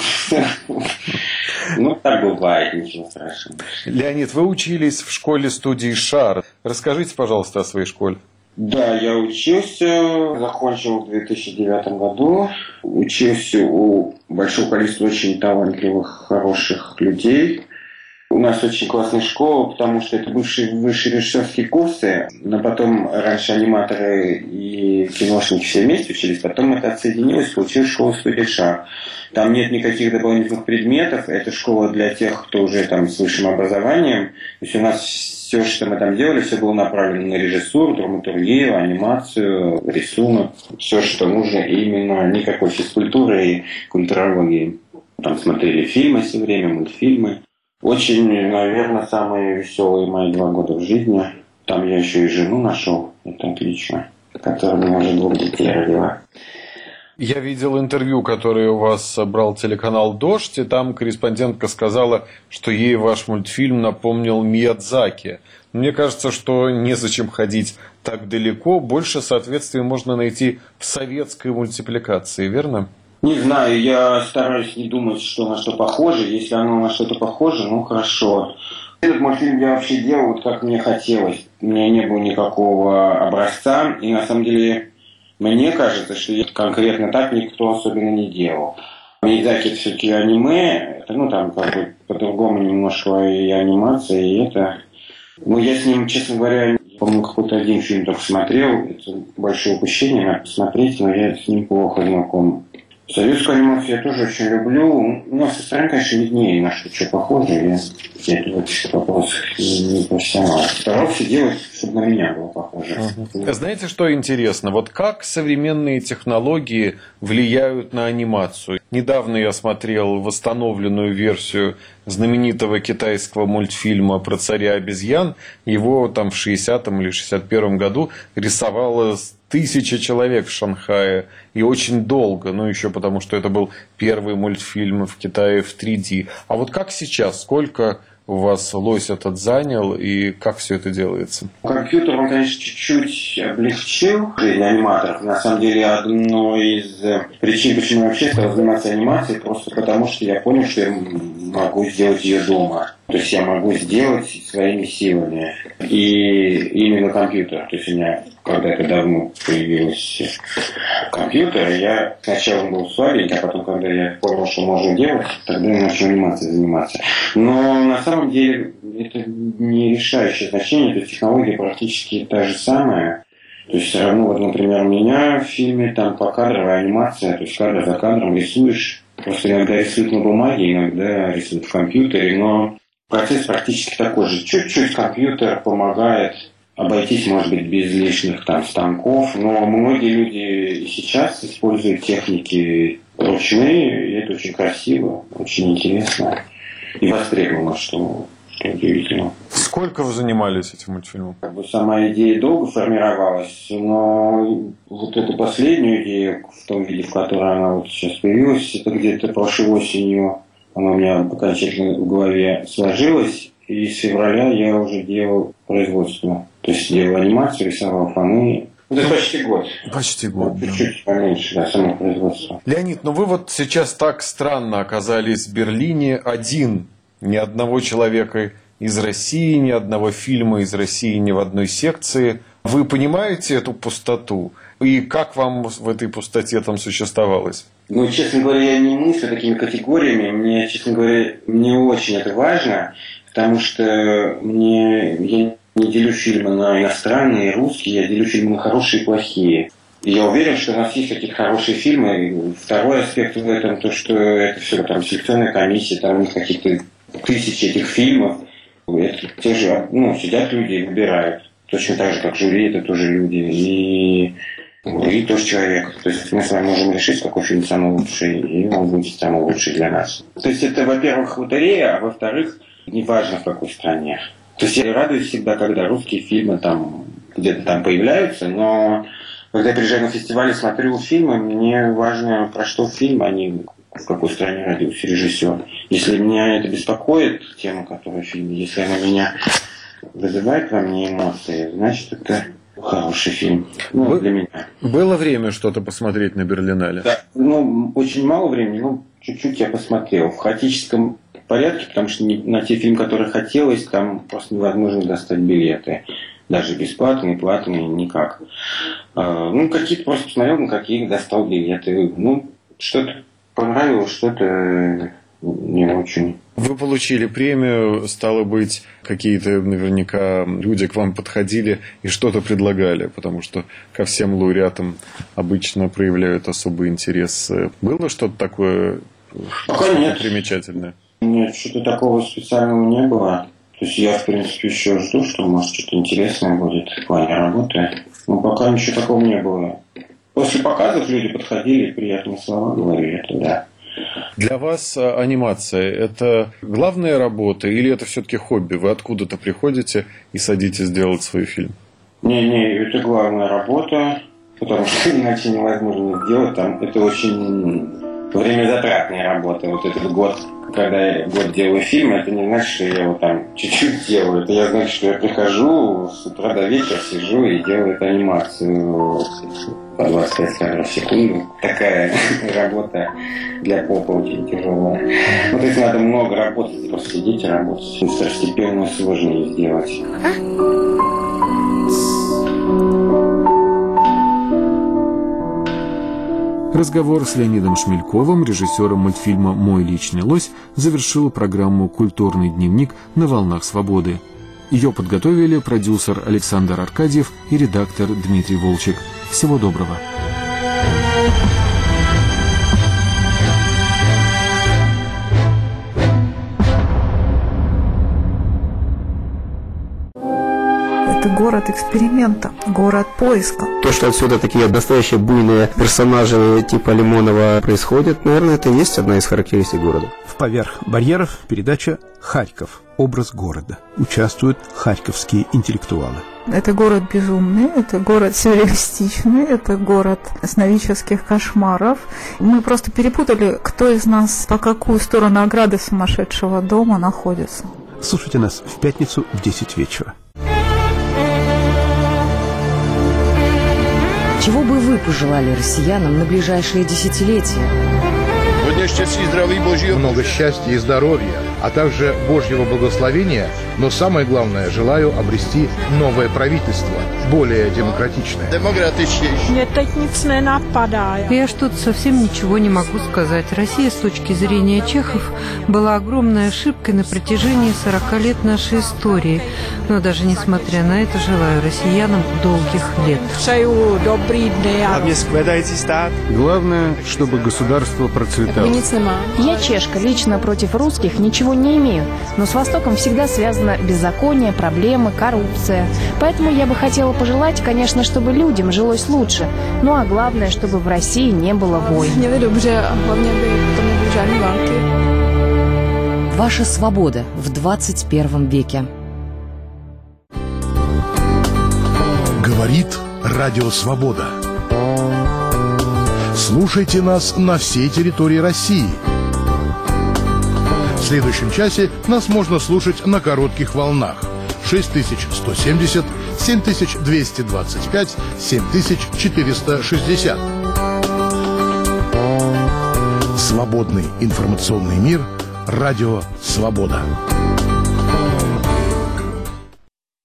Ну, так бывает, ничего страшного. Леонид, вы учились в школе-студии «Шар». Расскажите, пожалуйста, о своей школе. Да, я учился, закончил в 2009 году. Учился у большого количества очень талантливых, хороших людей. У нас очень классная школа, потому что это высшие режиссерские курсы, но потом раньше аниматоры и киношники все вместе учились, потом это отсоединилось, получилась школа-студия «Шар». Там нет никаких дополнительных предметов, это школа для тех, кто уже там с высшим образованием. То есть у нас все, что мы там делали, все было направлено на режиссуру, драматургию, анимацию, рисунок, все, что нужно, именно никакой физкультуры и культурологии. Там смотрели фильмы все время, мультфильмы. Очень, наверное, самые веселые мои 2 года в жизни. Там я еще и жену нашел, это отлично, которая мне уже 2 детей родила. Я видел интервью, которое у вас брал телеканал «Дождь», и там корреспондентка сказала, что ей ваш мультфильм напомнил Миядзаки. Мне кажется, что незачем ходить так далеко, больше соответствия можно найти в советской мультипликации, верно? Не знаю, я стараюсь не думать, что на что похоже. Если оно на что-то похоже, ну хорошо. Этот мультфильм я вообще делал вот как мне хотелось. У меня не было никакого образца. И на самом деле мне кажется, что конкретно так никто особенно не делал. Миядзаки это все-таки аниме. Это, ну там как бы по-другому немножко и анимация, и это. Ну я с ним, честно говоря, по-моему, какой-то один фильм только смотрел. Это большое упущение, надо посмотреть, но я с ним плохо знаком. Советскую анимацию я тоже очень люблю. У нас со стороны, конечно, виднее, на что похоже. Я в этих вопросах не профессионал. Старался делать, чтобы на меня было похоже. Знаете, что интересно? Вот как современные технологии влияют на анимацию? Недавно я смотрел восстановленную версию знаменитого китайского мультфильма про царя обезьян. Его там в 60-м или 61-м году рисовало 1000 человек в Шанхае. И очень долго. Ну, еще потому, что это был первый мультфильм в Китае в 3D. А вот как сейчас? Сколько у вас лось этот занял и как все это делается? Компьютер, он, конечно, чуть-чуть облегчил жизнь аниматоров. На самом деле, одной из причин, почему я вообще стал заниматься анимацией, просто потому, что я понял, что я могу сделать ее дома. То есть я могу сделать своими силами. И именно компьютер. То есть у меня когда-то давно появился компьютер, я сначала был слабенький, а потом, когда я понял, что можно делать, тогда я начал анимацией заниматься. Но на самом деле это не решающее значение, то есть технология практически та же самая. То есть все равно, вот, например, у меня в фильме там покадровая анимация, то есть кадр за кадром рисуешь. Просто иногда рисуют на бумаге, иногда рисуют в компьютере, но Процесс практически такой же. Чуть-чуть компьютер помогает обойтись, может быть, без лишних там станков, но многие люди и сейчас используют техники ручные, и это очень красиво, очень интересно и востребовано, что удивительно. Сколько вы занимались этим мультфильмом? Сама идея долго формировалась, но вот эту последнюю идею, в том виде, в которой она вот сейчас появилась, это где-то прошлой осенью, она у меня окончательно в голове сложилась, и с февраля я уже делал производство. То есть делал анимацию, рисовал фоны. Это почти год. Почти год. Чуть-чуть поменьше, да, само производство. Леонид, ну вы вот сейчас так странно оказались в Берлине один. Ни одного человека из России, ни одного фильма из России ни в одной секции. Вы понимаете эту пустоту? И как вам в этой пустоте там существовалось? Ну, честно говоря, я не мыслю такими категориями. Мне, честно говоря, не очень это важно, потому что я не делю фильмы на иностранные, русские, я делю фильмы на хорошие и плохие. И я уверен, что у нас есть какие-то хорошие фильмы. И второй аспект в этом, то, что это все там селекционная комиссия, там у них какие-то тысячи этих фильмов. Это те же, сидят люди и выбирают. Точно так же, как жюри, это тоже люди. И тоже человек. То есть мы с вами можем решить, какой фильм самый лучший, и он будет самый лучший для нас. То есть это, во-первых, лотерея, а во-вторых, неважно в какой стране. То есть я радуюсь всегда, когда русские фильмы там где-то там появляются, но когда я приезжаю на фестиваль и смотрю фильмы, мне важно, про что фильм, а не в какой стране родился режиссер. Если меня это беспокоит, тема, которая в фильме, если она меня вызывает во мне эмоции, значит, это хороший фильм. Для меня. Было время что-то посмотреть на Берлинале? Да, очень мало времени, чуть-чуть я посмотрел. В хаотическом порядке, потому что на те фильмы, которые хотелось, там просто невозможно достать билеты. Даже бесплатные, платные, никак. Какие-то просто посмотрел, на какие достал билеты. Что-то понравилось, что-то не очень. Вы получили премию, стало быть, какие-то наверняка люди к вам подходили и что-то предлагали, потому что ко всем лауреатам обычно проявляют особый интерес. Было что-то такое примечательное? Нет, что-то такого специального не было. То есть я, в принципе, еще жду, что может что-то интересное будет в плане работы. Но пока ничего такого не было. После показов люди подходили, приятные слова говорили, это да. Для вас анимация – это главная работа или это все-таки хобби? Вы откуда-то приходите и садитесь делать свой фильм? Не, это главная работа, потому что иначе невозможно сделать. Там это очень времязатратная работа. Вот этот год, когда я год делаю фильм, это не значит, что я его там чуть-чуть делаю. Это я значит, что я прихожу с утра до вечера, сижу и делаю эту анимацию по 25 кадров в секунду. Такая работа для попа очень тяжелая. То есть надо много работать, просто сидеть и работать. Второстепенно сложнее сделать. Разговор с Леонидом Шмельковым, режиссером мультфильма «Мой личный лось», завершил программу «Культурный дневник» на «Волнах свободы». Ее подготовили продюсер Александр Аркадьев и редактор Дмитрий Волчек. Всего доброго. Это город эксперимента, город поиска. То, что отсюда такие настоящие буйные персонажи типа Лимонова происходят, наверное, это и есть одна из характеристик города. В «Поверх барьеров» передача «Харьков. Образ города». Участвуют харьковские интеллектуалы. Это город безумный, это город сюрреалистичный, это город сновидческих кошмаров. Мы просто перепутали, кто из нас по какую сторону ограды сумасшедшего дома находится. Слушайте нас в пятницу в 10 вечера. Чего бы вы пожелали россиянам на ближайшие десятилетия? Много счастья и здоровья, а также Божьего благословения, но самое главное, желаю обрести новое правительство, более демократичное. Я что-то совсем ничего не могу сказать. Россия, с точки зрения чехов, была огромной ошибкой на протяжении 40 лет нашей истории. Но даже несмотря на это, желаю россиянам долгих лет. Главное, чтобы государство процветало. Я чешка, лично против русских ничего не имею, но с Востоком всегда связано беззаконие, проблемы, коррупция. Поэтому я бы хотела пожелать, конечно, чтобы людям жилось лучше, ну а главное, чтобы в России не было войн. Ваша свобода в 21 веке. Говорит Радио Свобода. Слушайте нас на всей территории России. В следующем часе нас можно слушать на коротких волнах. 6170, 7225, 7460. Свободный информационный мир. Радио Свобода.